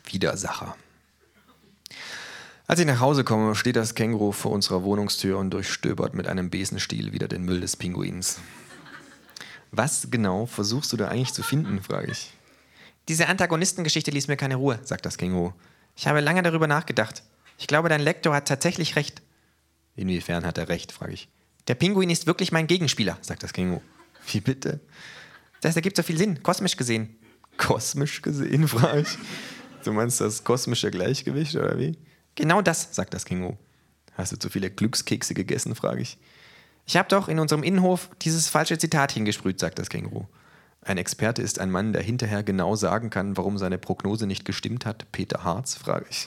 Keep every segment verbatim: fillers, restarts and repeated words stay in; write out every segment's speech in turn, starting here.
Widersacher. Als ich nach Hause komme, steht das Känguru vor unserer Wohnungstür und durchstöbert mit einem Besenstiel wieder den Müll des Pinguins. Was genau versuchst du da eigentlich zu finden, frage ich. Diese Antagonistengeschichte ließ mir keine Ruhe, sagt das Känguru. Ich habe lange darüber nachgedacht. Ich glaube, dein Lektor hat tatsächlich recht. Inwiefern hat er recht, frage ich. Der Pinguin ist wirklich mein Gegenspieler, sagt das Känguru. Wie bitte? Das ergibt so viel Sinn, kosmisch gesehen. Kosmisch gesehen, frage ich. Du meinst das kosmische Gleichgewicht, oder wie? Genau das, sagt das Känguru. Hast du zu viele Glückskekse gegessen, frage ich. Ich habe doch in unserem Innenhof dieses falsche Zitat hingesprüht, sagt das Känguru. Ein Experte ist ein Mann, der hinterher genau sagen kann, warum seine Prognose nicht gestimmt hat. Peter Harz, frage ich.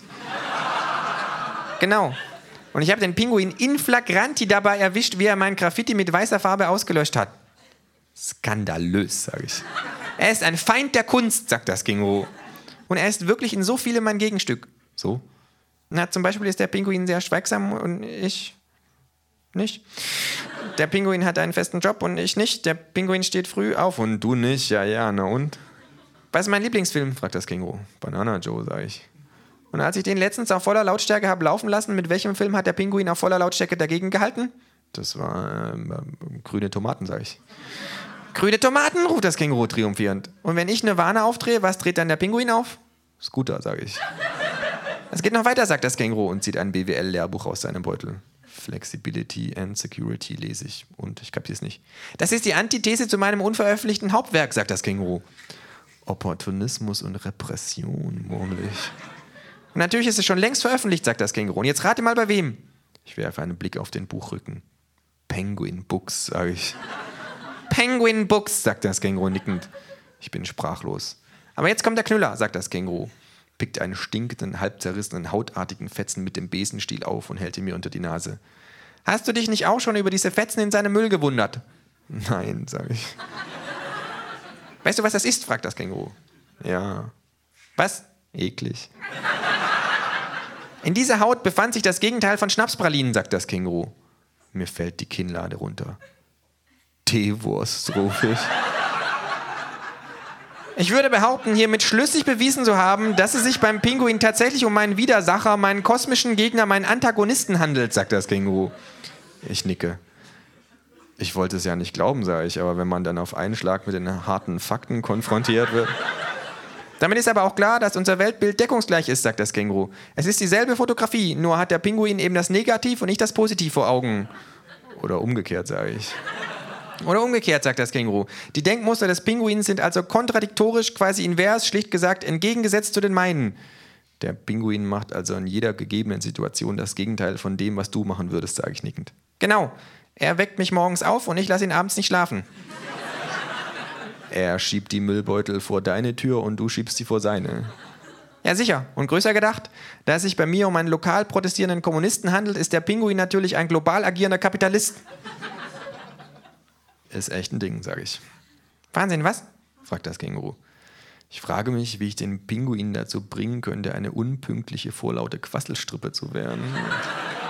Genau. Und ich habe den Pinguin in flagranti dabei erwischt, wie er mein Graffiti mit weißer Farbe ausgelöscht hat. Skandalös, sage ich. Er ist ein Feind der Kunst, sagt das Känguru. Und er ist wirklich in so vielem mein Gegenstück. So? Na, zum Beispiel ist der Pinguin sehr schweigsam und ich nicht. Der Pinguin hat einen festen Job und ich nicht. Der Pinguin steht früh auf. Und du nicht? Ja, ja, na und? Was ist mein Lieblingsfilm? Fragt das Känguru. Banana Joe, sage ich. Und als ich den letztens auf voller Lautstärke habe laufen lassen, mit welchem Film hat der Pinguin auf voller Lautstärke dagegen gehalten? Das war ähm, grüne Tomaten, sage ich. Grüne Tomaten, ruft das Känguru triumphierend. Und wenn ich Nirvana aufdrehe, was dreht dann der Pinguin auf? Scooter, sage ich. Es geht noch weiter, sagt das Känguru und zieht ein B W L-Lehrbuch aus seinem Beutel. Flexibility and Security lese ich und ich kapier's nicht. Das ist die Antithese zu meinem unveröffentlichten Hauptwerk, sagt das Känguru. Opportunismus und Repression, murmel ich. Und natürlich ist es schon längst veröffentlicht, sagt das Känguru. Und jetzt rate mal bei wem. Ich werfe einen Blick auf den Buchrücken. Penguin Books, sage ich. Penguin Books, sagt das Känguru nickend. Ich bin sprachlos. Aber jetzt kommt der Knüller, sagt das Känguru. Pickt einen stinkenden, halb zerrissenen, hautartigen Fetzen mit dem Besenstiel auf und hält ihn mir unter die Nase. Hast du dich nicht auch schon über diese Fetzen in seinem Müll gewundert? Nein, sage ich. Weißt du, was das ist? Fragt das Känguru. Ja. Was? Eklig. In dieser Haut befand sich das Gegenteil von Schnapspralinen, sagt das Känguru. Mir fällt die Kinnlade runter. Teewurst, rufe ich. Ich würde behaupten, hiermit schlüssig bewiesen zu haben, dass es sich beim Pinguin tatsächlich um meinen Widersacher, meinen kosmischen Gegner, meinen Antagonisten handelt, sagt das Känguru. Ich nicke. Ich wollte es ja nicht glauben, sage ich, aber wenn man dann auf einen Schlag mit den harten Fakten konfrontiert wird... Damit ist aber auch klar, dass unser Weltbild deckungsgleich ist, sagt das Känguru. Es ist dieselbe Fotografie, nur hat der Pinguin eben das Negativ und nicht das Positiv vor Augen. Oder umgekehrt, sage ich. Oder umgekehrt, sagt das Känguru. Die Denkmuster des Pinguins sind also kontradiktorisch, quasi invers, schlicht gesagt, entgegengesetzt zu den meinen. Der Pinguin macht also in jeder gegebenen Situation das Gegenteil von dem, was du machen würdest, sage ich nickend. Genau. Er weckt mich morgens auf und ich lasse ihn abends nicht schlafen. Er schiebt die Müllbeutel vor deine Tür und du schiebst sie vor seine. Ja, sicher. Und größer gedacht, da es sich bei mir um einen lokal protestierenden Kommunisten handelt, ist der Pinguin natürlich ein global agierender Kapitalist. Ist echt ein Ding, sage ich. Wahnsinn, was? Fragt das Känguru. Ich frage mich, wie ich den Pinguin dazu bringen könnte, eine unpünktliche, vorlaute Quasselstrippe zu werden.